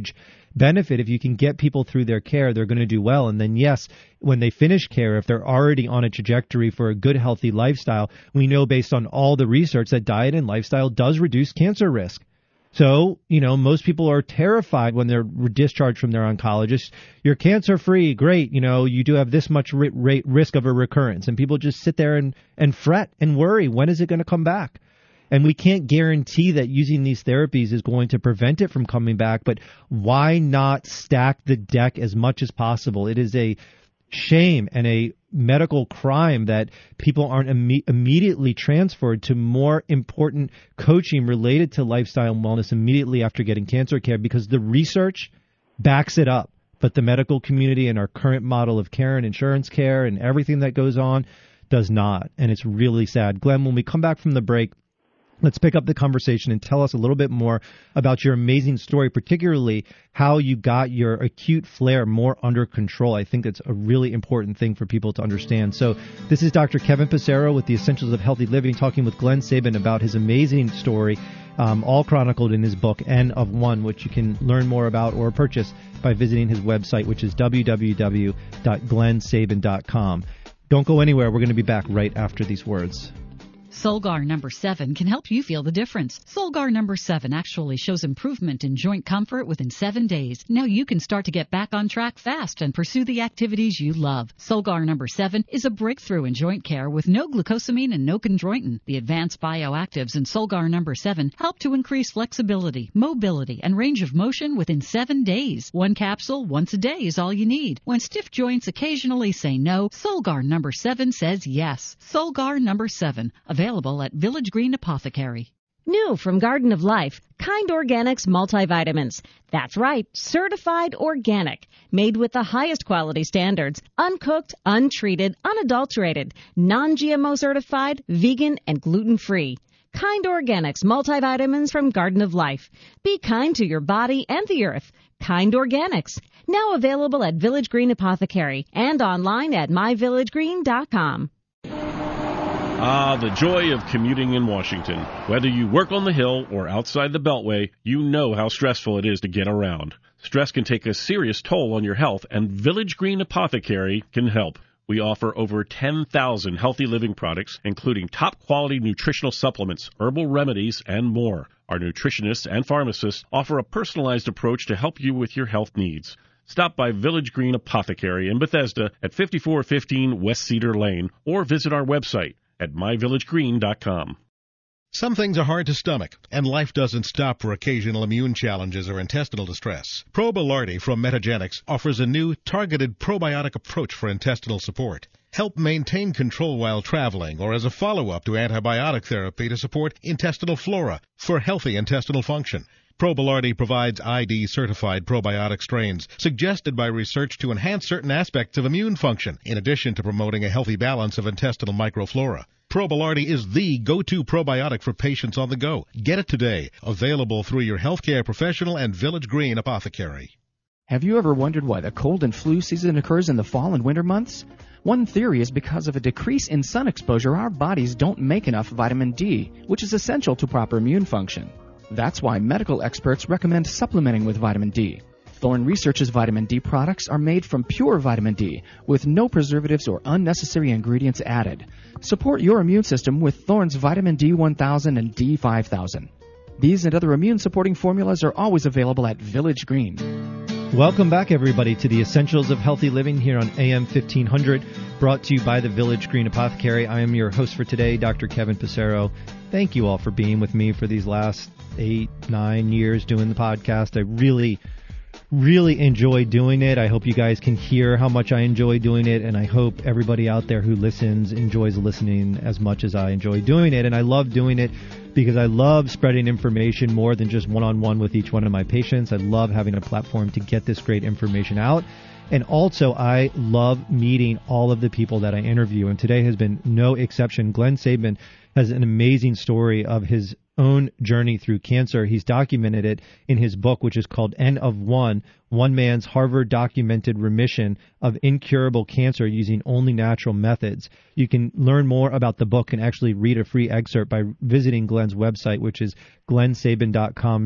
benefit. If you can get people through their care, they're going to do well. And then, yes, when they finish care, if they're already on a trajectory for a good, healthy lifestyle, we know based on all the research that diet and lifestyle does reduce cancer risk. So, most people are terrified when they're discharged from their oncologist. You're cancer-free, great. You do have this much risk of a recurrence. And people just sit there and fret and worry, when is it going to come back? And we can't guarantee that using these therapies is going to prevent it from coming back. But why not stack the deck as much as possible? It is a shame and a medical crime that people aren't immediately transferred to more important coaching related to lifestyle and wellness immediately after getting cancer care, because the research backs it up. But the medical community and our current model of care and insurance care and everything that goes on does not. And it's really sad. Glenn, when we come back from the break, let's pick up the conversation and tell us a little bit more about your amazing story, particularly how you got your acute flare more under control. I think it's a really important thing for people to understand. So this is Dr. Kevin Passero with the Essentials of Healthy Living, talking with Glenn Sabin about his amazing story, all chronicled in his book, N of One, which you can learn more about or purchase by visiting his website, which is www.glennsabin.com. Don't go anywhere. We're going to be back right after these words. Solgar number 7 can help you feel the difference. Solgar number 7 actually shows improvement in joint comfort within 7 days. Now you can start to get back on track fast and pursue the activities you love. Solgar number 7 is a breakthrough in joint care with no glucosamine and no chondroitin. The advanced bioactives in Solgar number 7 help to increase flexibility, mobility, and range of motion within 7 days. One capsule once a day is all you need. When stiff joints occasionally say no, Solgar number 7 says yes. Solgar number 7, available at Village Green Apothecary. New from Garden of Life, Kind Organics multivitamins. That's right, certified organic, made with the highest quality standards, uncooked, untreated, unadulterated, non-GMO certified, vegan, and gluten-free. Kind Organics multivitamins from Garden of Life. Be kind to your body and the earth. Kind Organics. Now available at Village Green Apothecary and online at myvillagegreen.com. Ah, the joy of commuting in Washington. Whether you work on the Hill or outside the Beltway, you know how stressful it is to get around. Stress can take a serious toll on your health, and Village Green Apothecary can help. We offer over 10,000 healthy living products, including top-quality nutritional supplements, herbal remedies, and more. Our nutritionists and pharmacists offer a personalized approach to help you with your health needs. Stop by Village Green Apothecary in Bethesda at 5415 West Cedar Lane, or visit our website at myvillagegreen.com. Some things are hard to stomach, and life doesn't stop for occasional immune challenges or intestinal distress. Probilardi from Metagenics offers a new, targeted probiotic approach for intestinal support. Help maintain control while traveling or as a follow-up to antibiotic therapy to support intestinal flora for healthy intestinal function. Probilardi provides ID-certified probiotic strains suggested by research to enhance certain aspects of immune function, in addition to promoting a healthy balance of intestinal microflora. Probilardi is the go-to probiotic for patients on the go. Get it today. Available through your healthcare professional and Village Green Apothecary. Have you ever wondered why the cold and flu season occurs in the fall and winter months? One theory is because of a decrease in sun exposure, our bodies don't make enough vitamin D, which is essential to proper immune function. That's why medical experts recommend supplementing with vitamin D. Thorne Research's vitamin D products are made from pure vitamin D, with no preservatives or unnecessary ingredients added. Support your immune system with Thorne's vitamin D1000 and D5000. These and other immune-supporting formulas are always available at Village Green. Welcome back, everybody, to the Essentials of Healthy Living here on AM 1500, brought to you by the Village Green Apothecary. I am your host for today, Dr. Kevin Passero. Thank you all for being with me for these last 8-9 years doing the podcast. I really enjoy doing it. I hope you guys can hear how much I enjoy doing it, and I hope everybody out there who listens enjoys listening as much as I enjoy doing it. And I love doing it because I love spreading information more than just one-on-one with each one of my patients. I love having a platform to get this great information out. And also, I love meeting all of the people that I interview, and today has been no exception. Glenn Sabin has an amazing story of his own journey through cancer. He's documented it in his book, which is called N of One Man's Harvard Documented Remission of Incurable Cancer Using Only Natural Methods. You can learn more about the book and actually read a free excerpt by visiting Glenn's website, which is glennsabin.com,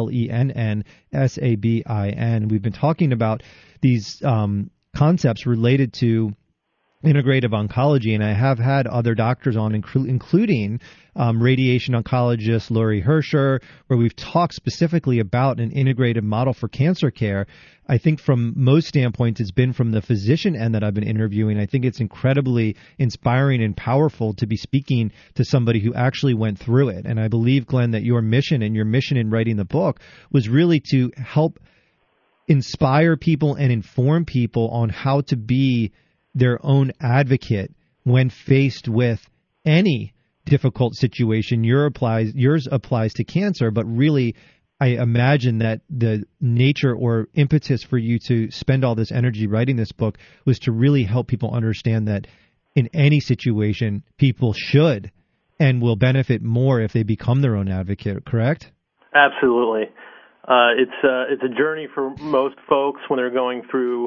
GLENNSABIN. We've been talking about these concepts related to integrative oncology, and I have had other doctors on, including radiation oncologist Lori Hersher, where we've talked specifically about an integrative model for cancer care. I think from most standpoints, it's been from the physician end that I've been interviewing. I think it's incredibly inspiring and powerful to be speaking to somebody who actually went through it. And I believe, Glenn, that your mission in writing the book was really to help inspire people and inform people on how to be their own advocate when faced with any difficult situation. Yours applies to cancer, but really I imagine that the nature or impetus for you to spend all this energy writing this book was to really help people understand that in any situation, people should and will benefit more if they become their own advocate, correct? Absolutely. It's a journey for most folks when they're going through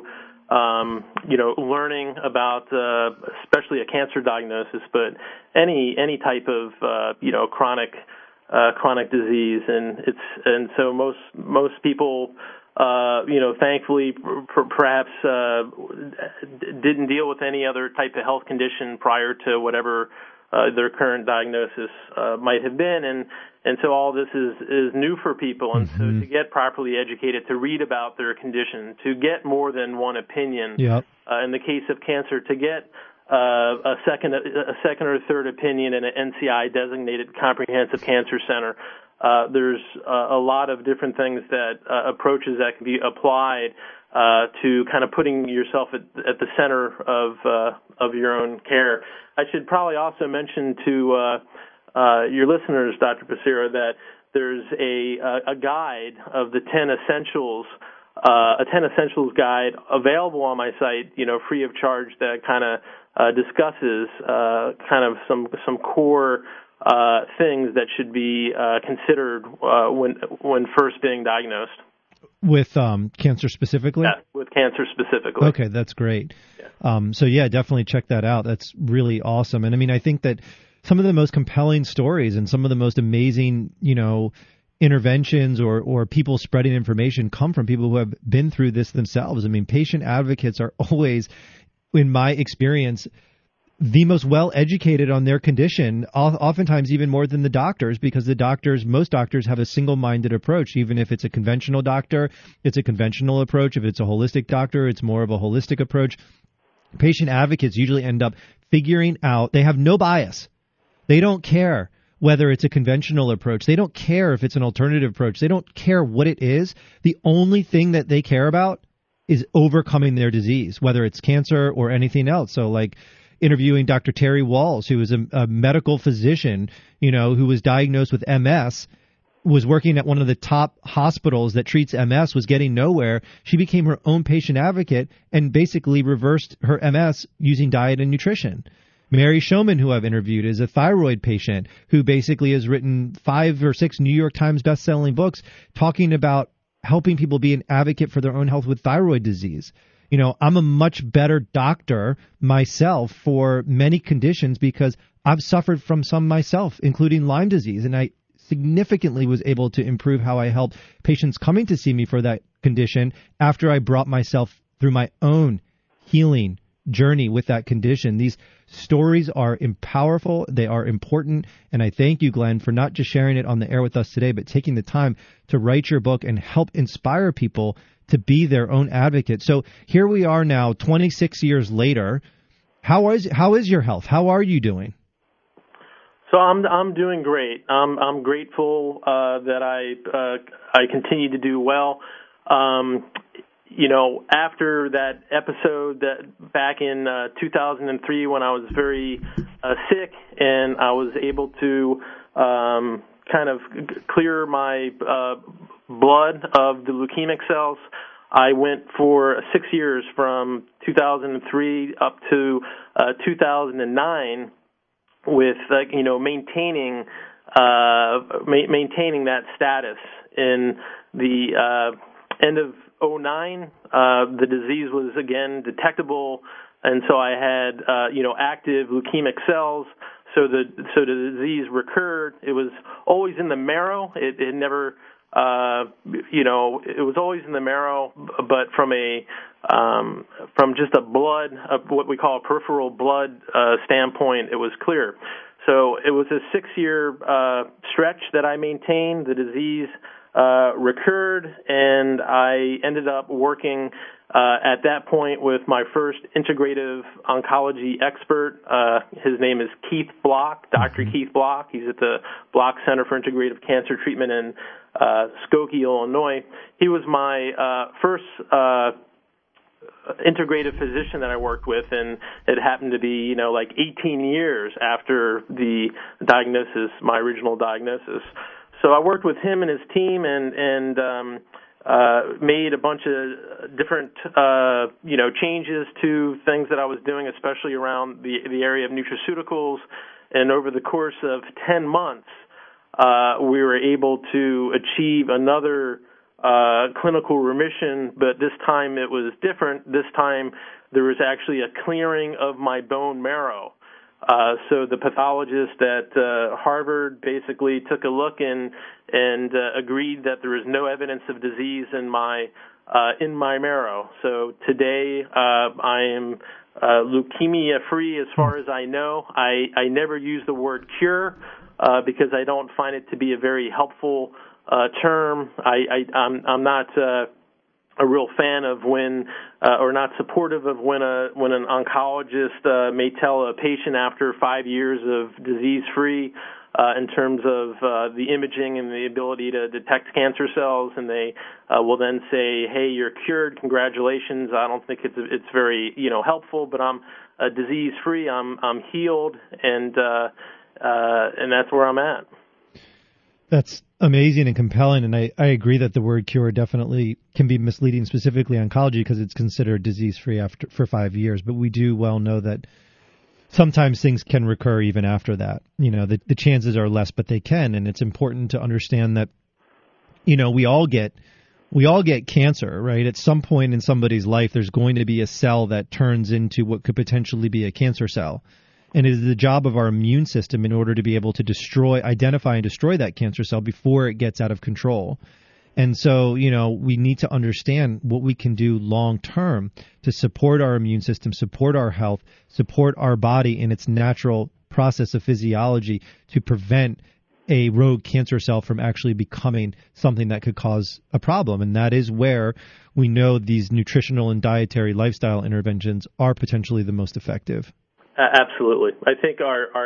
learning about, especially a cancer diagnosis, but any type of, chronic disease. And so most people, thankfully perhaps, didn't deal with any other type of health condition prior to whatever, their current diagnosis, might have been. And so all this is new for people. And so to get properly educated, to read about their condition, to get more than one opinion, in the case of cancer, to get a second or third opinion in an NCI designated comprehensive cancer center. There's a lot of different things approaches that can be applied to kind of putting yourself at the center of your own care. I should probably also mention to your listeners, Dr. Passero, that there's a guide of the 10 essentials, a 10 essentials guide available on my site, free of charge, that kind of discusses kind of some core things that should be considered when first being diagnosed. With cancer specifically? Yeah, with cancer specifically. Okay, that's great. Yeah. Definitely check that out. That's really awesome. And I mean, I think that some of the most compelling stories and some of the most amazing, interventions or people spreading information come from people who have been through this themselves. I mean, patient advocates are always, in my experience, the most well-educated on their condition, oftentimes even more than the doctors, because most doctors have a single-minded approach. Even if it's a conventional doctor, it's a conventional approach. If it's a holistic doctor, it's more of a holistic approach. Patient advocates usually end up figuring out, they have no bias. They don't care whether it's a conventional approach. They don't care if it's an alternative approach. They don't care what it is. The only thing that they care about is overcoming their disease, whether it's cancer or anything else. So like interviewing Dr. Terry Walls, who was a medical physician, who was diagnosed with MS, was working at one of the top hospitals that treats MS, was getting nowhere. She became her own patient advocate and basically reversed her MS using diet and nutrition. Mary Showman, who I've interviewed, is a thyroid patient who basically has written 5 or 6 New York Times best-selling books talking about helping people be an advocate for their own health with thyroid disease. I'm a much better doctor myself for many conditions because I've suffered from some myself, including Lyme disease, and I significantly was able to improve how I help patients coming to see me for that condition after I brought myself through my own healing journey with that condition. These stories are powerful, they are important, and I thank you, Glenn, for not just sharing it on the air with us today, but taking the time to write your book and help inspire people to be their own advocate. So here we are now, 26 years later. How is your health? How are you doing? So I'm doing great. I'm grateful that I continue to do well. After that episode that back in 2003 when I was very sick and I was able to kind of clear my blood of the leukemic cells, I went for 6 years from 2003 up to 2009 with maintaining maintaining that status. In the end of 2009, the disease was again detectable, and so I had active leukemic cells. So the disease recurred. It was always in the marrow. It never, it was always in the marrow, but from just a blood, what we call a peripheral blood standpoint, it was clear. So it was a 6-year stretch that I maintained. The disease recurred, and I ended up working at that point with my first integrative oncology expert. His name is Keith Block, Dr. Keith Block. He's at the Block Center for Integrative Cancer Treatment in Skokie, Illinois. He was my first integrative physician that I worked with, and it happened to be, 18 years after the diagnosis, my original diagnosis. So I worked with him and his team and made a bunch of different, changes to things that I was doing, especially around the area of nutraceuticals. And over the course of 10 months, we were able to achieve another clinical remission, but this time it was different. This time there was actually a clearing of my bone marrow. So the pathologist at Harvard basically took a look and agreed that there is no evidence of disease in my marrow. So today I am leukemia free as far as I know. I never use the word cure because I don't find it to be a very helpful term. I'm not a real fan of when, or not supportive of when an oncologist may tell a patient after 5 years of disease-free in terms of the imaging and the ability to detect cancer cells, and they will then say, "Hey, you're cured. Congratulations." I don't think it's very helpful, but I'm disease-free. I'm healed, and that's where I'm at. That's amazing and compelling, and I agree that the word cure definitely can be misleading, specifically oncology, because it's considered disease-free for 5 years. But we do well know that sometimes things can recur even after that. The chances are less, but they can, and it's important to understand that, we all get cancer, right? At some point in somebody's life, there's going to be a cell that turns into what could potentially be a cancer cell. And it is the job of our immune system in order to be able to identify and destroy that cancer cell before it gets out of control. And so, we need to understand what we can do long term to support our immune system, support our health, support our body in its natural process of physiology to prevent a rogue cancer cell from actually becoming something that could cause a problem. And that is where we know these nutritional and dietary lifestyle interventions are potentially the most effective. Absolutely. I think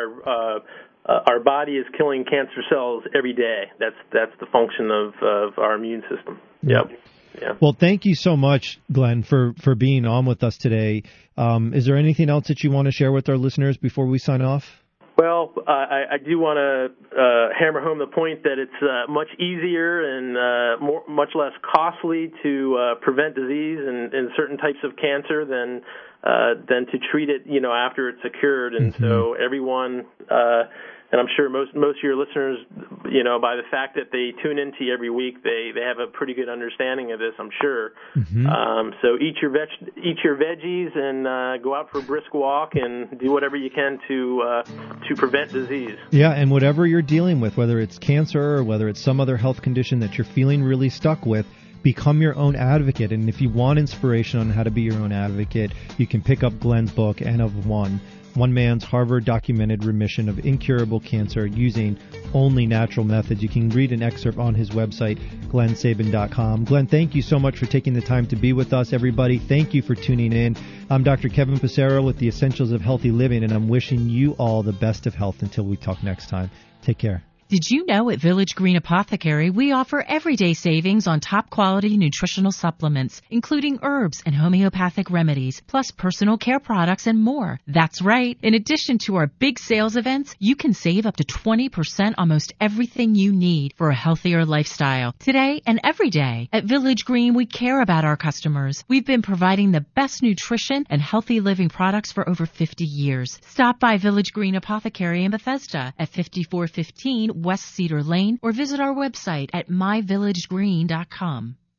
our body is killing cancer cells every day. That's the function of our immune system. Yep. Yeah. Well, thank you so much, Glenn, for being on with us today. Is there anything else that you want to share with our listeners before we sign off? Well, I do want to hammer home the point that it's much easier and much less costly to prevent disease in certain types of cancer than to treat it, after it's occurred. And so everyone, and I'm sure most of your listeners, by the fact that they tune into you every week, they have a pretty good understanding of this, I'm sure. So eat your veggies and go out for a brisk walk and do whatever you can to prevent disease. Yeah, and whatever you're dealing with, whether it's cancer or whether it's some other health condition that you're feeling really stuck with, become your own advocate. And if you want inspiration on how to be your own advocate, you can pick up Glenn's book, N of One man's Harvard-documented remission of incurable cancer using only natural methods. You can read an excerpt on his website, glennsabin.com. Glenn, thank you so much for taking the time to be with us, everybody. Thank you for tuning in. I'm Dr. Kevin Passero with the Essentials of Healthy Living, and I'm wishing you all the best of health until we talk next time. Take care. Did you know at Village Green Apothecary we offer everyday savings on top quality nutritional supplements, including herbs and homeopathic remedies, plus personal care products and more? That's right. In addition to our big sales events, you can save up to 20% on most everything you need for a healthier lifestyle. Today and every day at Village Green, we care about our customers. We've been providing the best nutrition and healthy living products for over 50 years. Stop by Village Green Apothecary in Bethesda at 5415 West Cedar Lane or visit our website at myvillagegreen.com.